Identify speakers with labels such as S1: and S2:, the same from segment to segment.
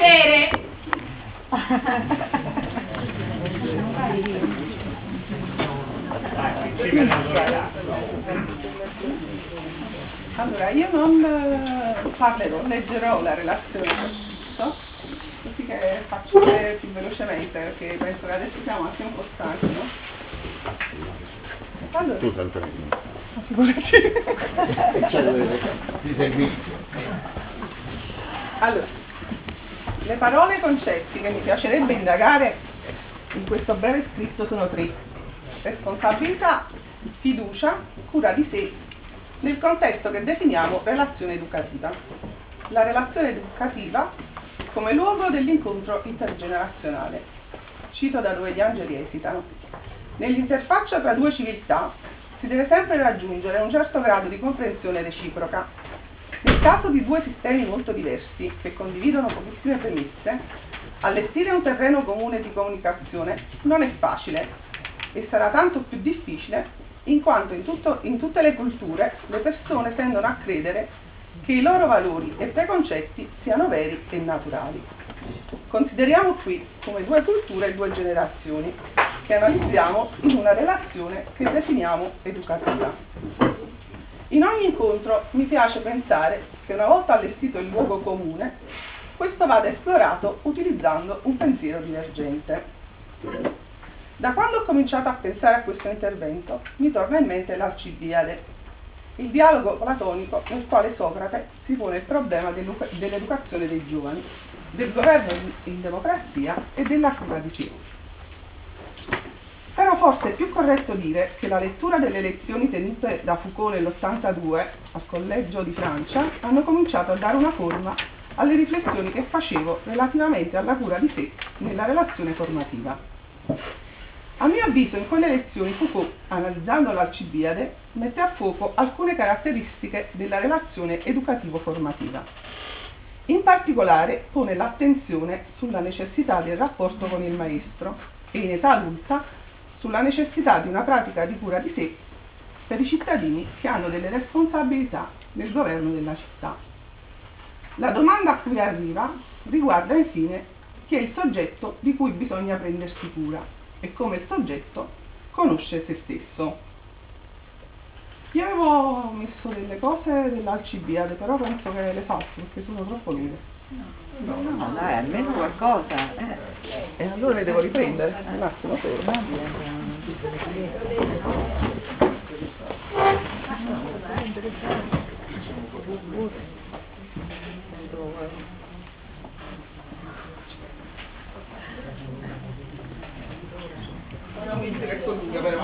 S1: piacere.
S2: Allora, io non parlerò, leggerò la relazione così che faccio vedere più velocemente, perché penso che adesso siamo anche un po' stanchi, no? Allora, figurati. Allora, le parole e i concetti che mi piacerebbe indagare in questo breve scritto sono tre: responsabilità, fiducia, cura di sé, nel contesto che definiamo relazione educativa. La relazione educativa come luogo dell'incontro intergenerazionale. Cito da dove gli angeli esitano. Nell'interfaccia tra due civiltà si deve sempre raggiungere un certo grado di comprensione reciproca. Nel caso di due sistemi molto diversi, che condividono pochissime premesse, allestire un terreno comune di comunicazione non è facile e sarà tanto più difficile in quanto in tutte le culture le persone tendono a credere che i loro valori e preconcetti siano veri e naturali. Consideriamo qui come due culture e due generazioni che analizziamo in una relazione che definiamo educativa. In ogni incontro mi piace pensare che una volta allestito il luogo comune, questo vada esplorato utilizzando un pensiero divergente. Da quando ho cominciato a pensare a questo intervento, mi torna in mente l'Alcibiade, il dialogo platonico nel quale Socrate si pone il problema dell'educazione dei giovani, del governo in democrazia e della cura di sé. Però forse è più corretto dire che la lettura delle lezioni tenute da Foucault nell'82 al Collegio di Francia hanno cominciato a dare una forma alle riflessioni che facevo relativamente alla cura di sé nella relazione formativa. A mio avviso, in quelle lezioni Foucault, analizzando l'Alcibiade, mette a fuoco alcune caratteristiche della relazione educativo-formativa. In particolare pone l'attenzione sulla necessità del rapporto con il maestro e, in età adulta, sulla necessità di una pratica di cura di sé per i cittadini che hanno delle responsabilità nel governo della città. La domanda a cui arriva riguarda infine chi è il soggetto di cui bisogna prendersi cura e come il soggetto conosce se stesso. Io avevo messo delle cose dell'Alcibiade, però penso che le salto perché sono troppo lunghe.
S3: No, dai, almeno qualcosa.
S2: E allora le devo riprendere, un attimo solo. Non mi dice che sono lunga però,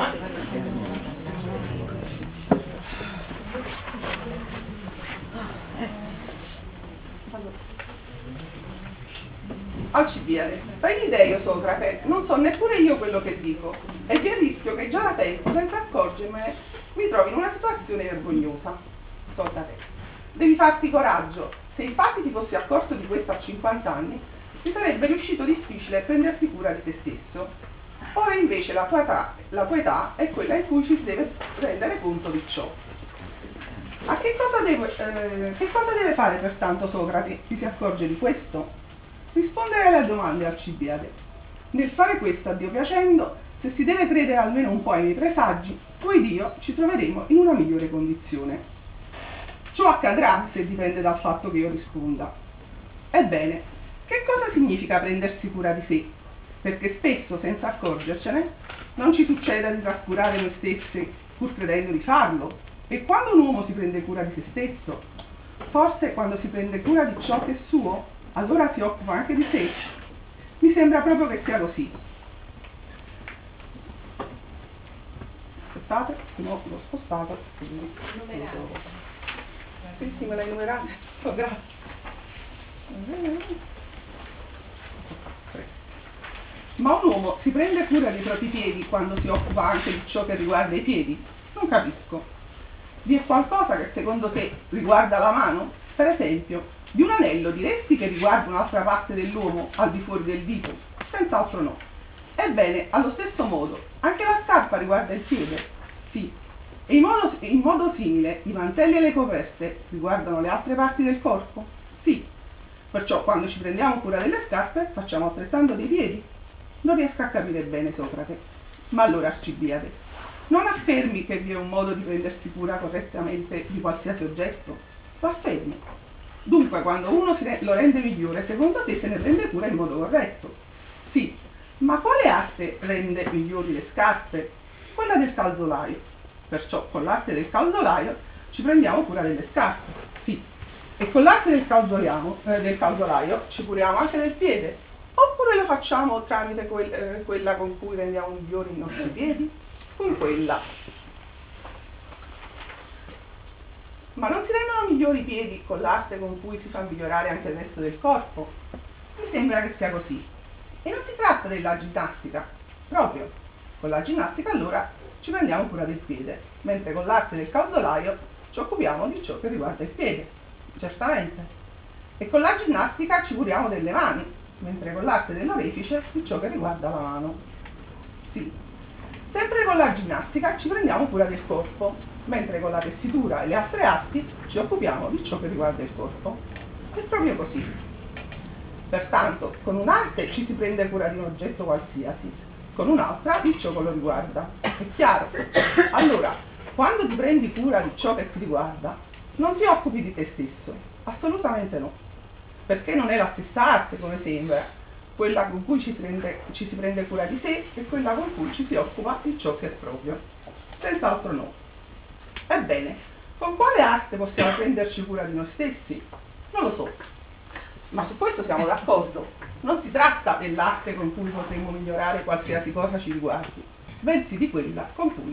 S2: Alcibiade. Vedi te, io Socrate, non so neppure io quello che dico e vi è il rischio che già da tempo, senza accorgermene, mi trovi in una situazione vergognosa. Socrate, devi farti coraggio. Se infatti ti fossi accorto di questo a 50 anni, ti sarebbe riuscito difficile prenderti cura di te stesso. Ora invece la tua età è quella in cui ci si deve rendere conto di ciò. Ma che cosa deve fare pertanto Socrate? Chi si accorge di questo? Rispondere alle domande Alcibiade. Nel fare questo, a Dio piacendo, se si deve credere almeno un po' ai miei presagi, tu ed io ci troveremo in una migliore condizione. Ciò accadrà se dipende dal fatto che io risponda. Ebbene, che cosa significa prendersi cura di sé? Perché spesso, senza accorgercene, non ci succede di trascurare noi stessi pur credendo di farlo. E quando un uomo si prende cura di se stesso, forse quando si prende cura di ciò che è suo, allora si occupa anche di sé? Mi sembra proprio che sia così. Aspettate, se no l'ho spostato. Sì, me l'hai numerata. Oh, grazie. Ma un uomo si prende cura dei propri piedi quando si occupa anche di ciò che riguarda i piedi? Non capisco. Vi è qualcosa che secondo te riguarda la mano? Per esempio, di un anello diresti che riguarda un'altra parte dell'uomo al di fuori del dito? Senz'altro no. Ebbene, allo stesso modo, anche la scarpa riguarda il piede? Sì. E in modo simile, i mantelli e le coperte riguardano le altre parti del corpo? Sì. Perciò quando ci prendiamo cura delle scarpe facciamo altrettanto dei piedi. Non riesco a capire bene, Socrate. Ma allora, Alcibiade, non affermi che vi è un modo di prendersi cura correttamente di qualsiasi oggetto? Lo affermi. Dunque, quando uno lo rende migliore, secondo te se ne prende cura in modo corretto. Sì, ma quale arte rende migliori le scarpe? Quella del calzolaio. Perciò con l'arte del calzolaio ci prendiamo cura delle scarpe. Sì, e con l'arte del calzolaio ci curiamo anche del piede. Oppure lo facciamo tramite quella con cui rendiamo migliori i nostri piedi? Con quella. Ma non si rendono migliori i piedi con l'arte con cui si fa migliorare anche il resto del corpo? Mi sembra che sia così. E non si tratta della ginnastica, proprio. Con la ginnastica allora ci prendiamo cura del piede, mentre con l'arte del calzolaio ci occupiamo di ciò che riguarda il piede, certamente. E con la ginnastica ci curiamo delle mani, mentre con l'arte dell'orefice di ciò che riguarda la mano. Sì. Sempre con la ginnastica ci prendiamo cura del corpo, mentre con la tessitura e le altre arti ci occupiamo di ciò che riguarda il corpo. È proprio così. Pertanto, con un'arte ci si prende cura di un oggetto qualsiasi, con un'altra di ciò che lo riguarda. È chiaro? Allora, quando ti prendi cura di ciò che ti riguarda, non ti occupi di te stesso, assolutamente no, perché non è la stessa arte, come sembra, quella con cui ci si prende cura di sé e quella con cui ci si occupa di ciò che è proprio. Senz'altro no. Ebbene, con quale arte possiamo prenderci cura di noi stessi? Non lo so, ma su questo siamo d'accordo. Non si tratta dell'arte con cui potremmo migliorare qualsiasi cosa ci riguardi, bensì di quella con cui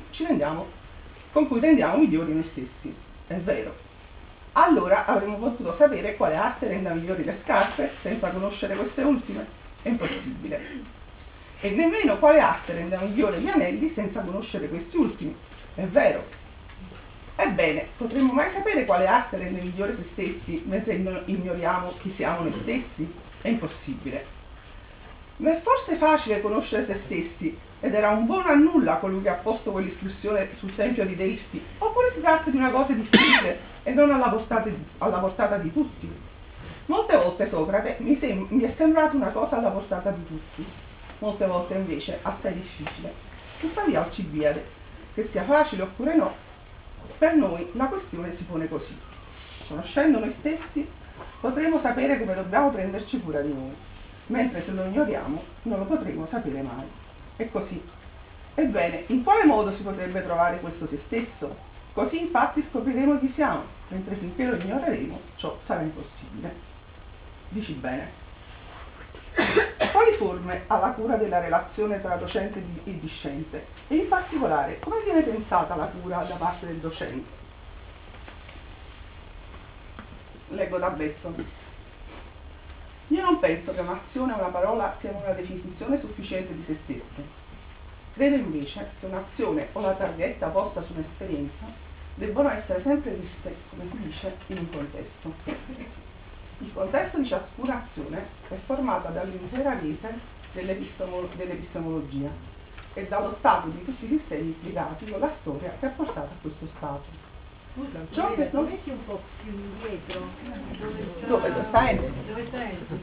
S2: rendiamo migliori noi stessi. È vero. Allora avremmo potuto sapere quale arte renda migliori le scarpe senza conoscere queste ultime. È impossibile. E nemmeno quale arte renda migliore gli anelli senza conoscere questi ultimi. È vero. Ebbene, potremmo mai sapere quale arte rende migliore se stessi mentre ignoriamo chi siamo noi stessi? È impossibile. Ma è forse facile conoscere se stessi ed era un buono a nulla colui che ha posto quell'iscrizione sul tempio di Delfi, oppure si tratta di una cosa difficile e non alla portata di tutti? Molte volte, Socrate, mi è sembrato una cosa alla portata di tutti, molte volte invece assai difficile. Tuttavia, Alcibiade, che sia facile oppure no, per noi la questione si pone così. Conoscendo noi stessi, potremo sapere come dobbiamo prenderci cura di noi, mentre se lo ignoriamo non lo potremo sapere mai. È così. Ebbene, in quale modo si potrebbe trovare questo se stesso? Così infatti scopriremo chi siamo, mentre finché lo ignoreremo ciò sarà impossibile. Dici bene. Quali forme ha la cura della relazione tra docente e discente? E in particolare, come viene pensata la cura da parte del docente? Leggo da Besson. Io non penso che un'azione o una parola siano una definizione sufficiente di se stesse. Credo invece che un'azione o la targhetta posta su un'esperienza debbono essere sempre viste, come si dice, in un contesto. Il contesto di ciascuna azione è formata dall'intera rete dell'epistemologia e dallo stato di tutti i sistemi implicati con la storia che ha portato a questo stato.
S1: Scusa,
S2: Ciò che non...
S1: metti un po' più indietro.
S2: Dove sta Enzo?
S1: Dove sta Enzo?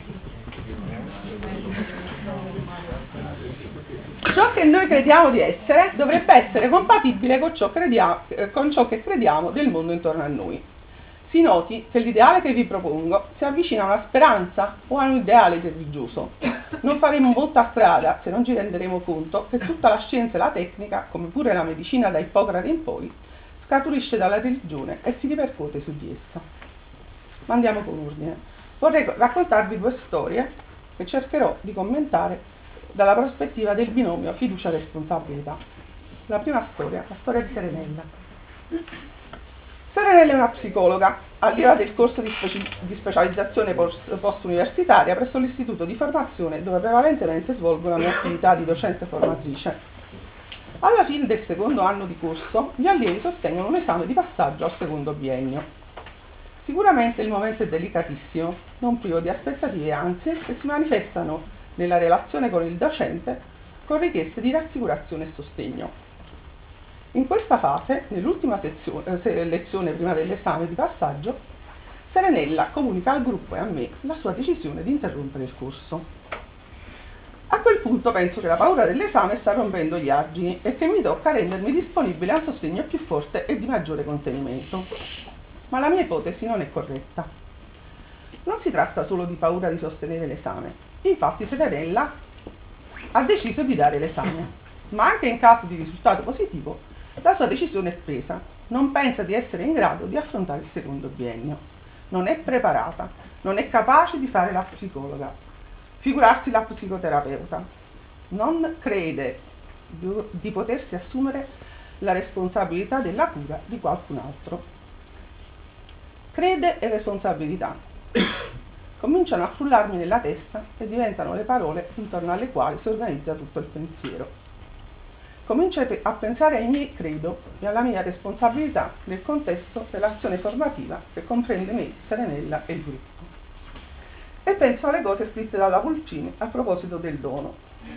S2: Ciò che noi crediamo di essere dovrebbe essere compatibile con ciò che crediamo del mondo intorno a noi. Si noti che l'ideale che vi propongo si avvicina a una speranza o a un ideale religioso. Non faremo molta strada se non ci renderemo conto che tutta la scienza e la tecnica, come pure la medicina da Ippocrate in poi, scaturisce dalla religione e si ripercuote su di essa. Ma andiamo con ordine. Vorrei raccontarvi due storie che cercherò di commentare dalla prospettiva del binomio fiducia-responsabilità. La prima storia, la storia di Serenella. Serenella è una psicologa, allieva del corso di specializzazione post-universitaria presso l'istituto di formazione dove prevalentemente svolgo la mia attività di docente formatrice. Alla fine del secondo anno di corso, gli allievi sostengono un esame di passaggio al secondo biennio. Sicuramente il momento è delicatissimo, non privo di aspettative e ansie che si manifestano nella relazione con il docente con richieste di rassicurazione e sostegno. In questa fase, nell'ultima lezione prima dell'esame di passaggio, Serenella comunica al gruppo e a me la sua decisione di interrompere il corso. A quel punto penso che la paura dell'esame sta rompendo gli argini e che mi tocca rendermi disponibile a un sostegno più forte e di maggiore contenimento. Ma la mia ipotesi non è corretta. Non si tratta solo di paura di sostenere l'esame. Infatti Serenella ha deciso di dare l'esame, ma anche in caso di risultato positivo la sua decisione è presa. Non pensa di essere in grado di affrontare il secondo biennio. Non è preparata, non è capace di fare la psicologa, figurarsi la psicoterapeuta. Non crede di potersi assumere la responsabilità della cura di qualcun altro. Crede e responsabilità cominciano a frullarmi nella testa e diventano le parole intorno alle quali si organizza tutto il pensiero. Comincio a pensare ai miei credo e alla mia responsabilità nel contesto dell'azione formativa che comprende me, Serenella e il gruppo. E penso alle cose scritte dalla Pulcini a proposito del dono.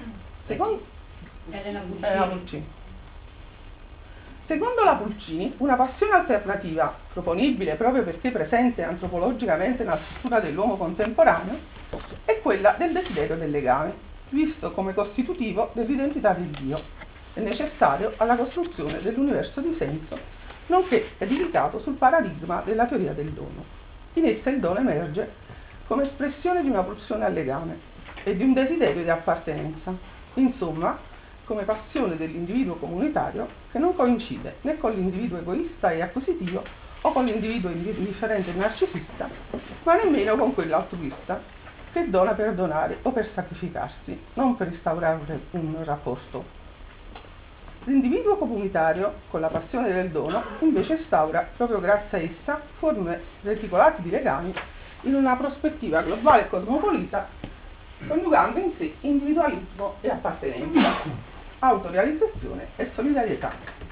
S2: Elena Pulcini. Secondo la Pulcini, una passione alternativa, proponibile proprio perché presente antropologicamente nella struttura dell'uomo contemporaneo, è quella del desiderio del legame, visto come costitutivo dell'identità di Dio e necessario alla costruzione dell'universo di senso, nonché edificato sul paradigma della teoria del dono. In essa il dono emerge come espressione di una pulsione al legame e di un desiderio di appartenenza, insomma, come passione dell'individuo comunitario che non coincide né con l'individuo egoista e acquisitivo o con l'individuo indifferente e narcisista, ma nemmeno con quello altruista che dona per donare o per sacrificarsi, non per instaurare un rapporto. L'individuo comunitario, con la passione del dono, invece instaura, proprio grazie a essa, forme reticolate di legami in una prospettiva globale e cosmopolita, coniugando in sé individualismo e appartenenza, autorealizzazione e solidarietà.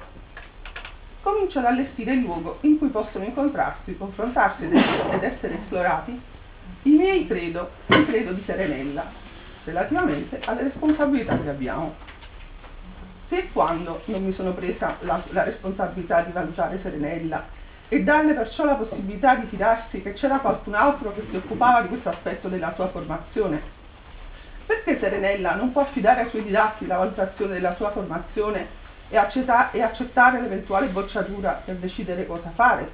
S2: Comincia ad allestire il luogo in cui possono incontrarsi, confrontarsi ed essere esplorati i miei credo e il credo di Serenella, relativamente alle responsabilità che abbiamo. Se e quando non mi sono presa la responsabilità di valutare Serenella e darle perciò la possibilità di fidarsi che c'era qualcun altro che si occupava di questo aspetto della sua formazione, perché Serenella non può affidare ai suoi didatti la valutazione della sua formazione e accettare l'eventuale bocciatura per decidere cosa fare?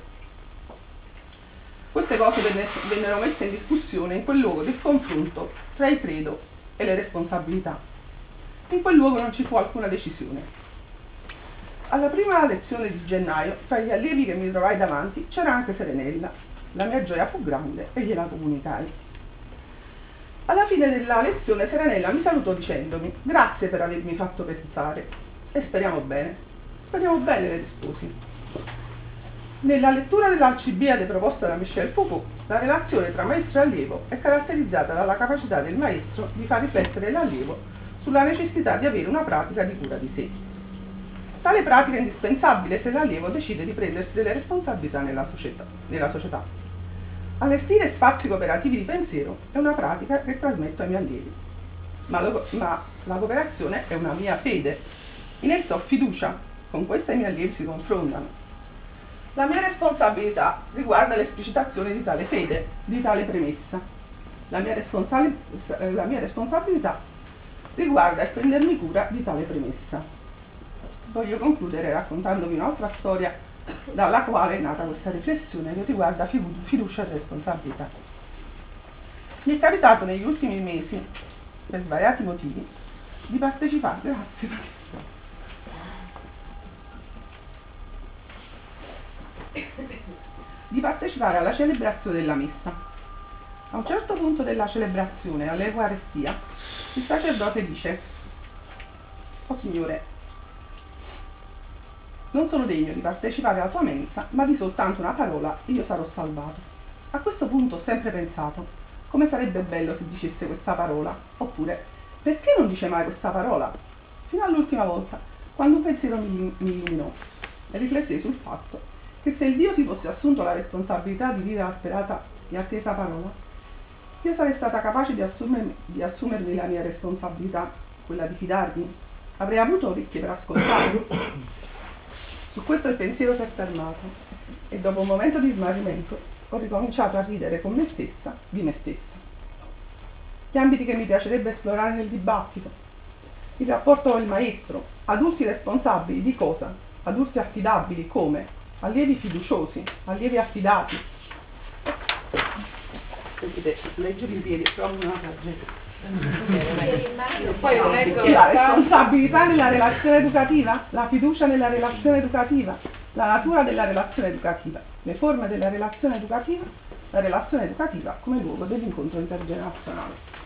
S2: Queste cose vennero messe in discussione in quel luogo del confronto tra il credo e le responsabilità. In quel luogo non ci fu alcuna decisione. Alla prima lezione di gennaio, tra gli allievi che mi trovai davanti, c'era anche Serenella. La mia gioia fu grande e gliela comunicai. Alla fine della lezione Serenella mi salutò dicendomi: grazie per avermi fatto pensare e speriamo bene, le risposi. Nella lettura dell'Alcibiade proposta da Michel Foucault, la relazione tra maestro e allievo è caratterizzata dalla capacità del maestro di far riflettere l'allievo sulla necessità di avere una pratica di cura di sé. Tale pratica è indispensabile se l'allievo decide di prendersi delle responsabilità nella società. Allestire spazi cooperativi di pensiero è una pratica che trasmetto ai miei allievi, ma la cooperazione è una mia fede. In essa ho fiducia, con questa i miei allievi si confrontano. La mia responsabilità riguarda l'esplicitazione di tale fede, di tale premessa. La mia responsabilità riguarda il prendermi cura di tale premessa. Voglio concludere raccontandovi un'altra storia dalla quale è nata questa riflessione che riguarda fiducia e responsabilità. Mi è capitato negli ultimi mesi, per svariati motivi, di partecipare, alla celebrazione della messa. A un certo punto della celebrazione, all'Eucarestia, il sacerdote dice: «O Signore, non sono degno di partecipare alla tua mensa, ma di soltanto una parola e io sarò salvato». A questo punto ho sempre pensato: come sarebbe bello se dicesse questa parola, oppure perché non dice mai questa parola? Fino all'ultima volta, quando un pensiero mi illuminò e riflettei sul fatto che se il Dio si fosse assunto la responsabilità di dire la sperata e attesa parola, io sarei stata capace di assumermi la mia responsabilità, quella di fidarmi. Avrei avuto orecchie per ascoltare. Su questo il pensiero si è fermato e dopo un momento di smarrimento ho ricominciato a ridere con me stessa di me stessa. Gli ambiti che mi piacerebbe esplorare nel dibattito: il rapporto con il maestro, adulti responsabili di cosa? Adulti affidabili come? Allievi fiduciosi, allievi affidati. Sentite, leggo in piedi, trovo una targetta.
S3: Poi leggo
S2: La responsabilità nella relazione educativa, la fiducia nella relazione educativa, la natura della relazione educativa, le forme della relazione educativa, la relazione educativa come luogo dell'incontro intergenerazionale.